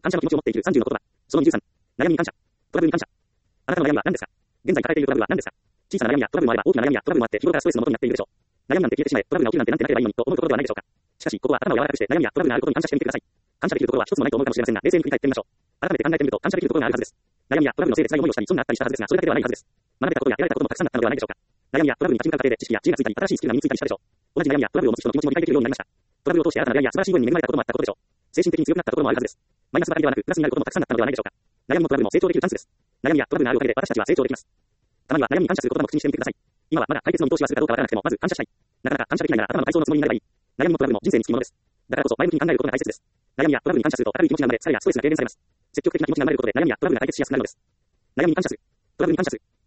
感謝の気持ちを持っている30の言葉。その23。悩みに感謝。トラブルに感謝。あなたの悩みは何ですか？現在抱えているトラブルは何ですか？小さな悩みやトラブルもあれば大きな悩みやトラブルもあって日頃からストレスのもとになっているでしょう。悩みなんて消えてしまえ、トラブルが起きるなんてなってなればいいのにと思うところではないでしょうか。しかし、ここは頭を柔らかくして悩みやトラブルがあることに感謝してみてください。感謝できるところは一つもないと思うかもしれませんが、冷静に振り返ってみましょう。改めて考えてみると感謝できるところがあるはずです。悩みやトラブルのせいで辛い思いをしたり、損があったりしたはずですが、それだけではないはずです。学べたことや得られたこともたくさんあったのではないでしょうか。悩みやトラブルに立ち向かう過程で知識や知恵がついたり、新しいスキルが身についたりしたでしょう。同じ悩みやトラブルを持つ人の気持ちも理解できるようになりました。トラブルを通して新たな出会いや素晴らしい分に恵まれたこともあったことでしょう。精神的に強くなったこともあるはずです。マイナスばかりではなく、プラスになることもたくさんあったのではないでしょうか。悩みもトラブルも成長できるチャンスです。悩みやトラブルがあるおかげで私たちは成長できます。たまには悩みに感謝する言葉も口にしてみてください。今はまだ解決の見通しはするかどうかわからなくても、まず感謝したい。なかなか感謝できないなら頭の体操のつもりになればいい。悩みもトラブルも人生につきものです。だからこそ前向きに考えることが大切です。悩みやトラブルに感謝すると明るい気持ちが生まれ、疲れやストレスが軽減されます。積極的な気持ちが生まれることで悩みやトラブルが解決しやすくなるのです。悩みに感謝する。トラブルに感謝する。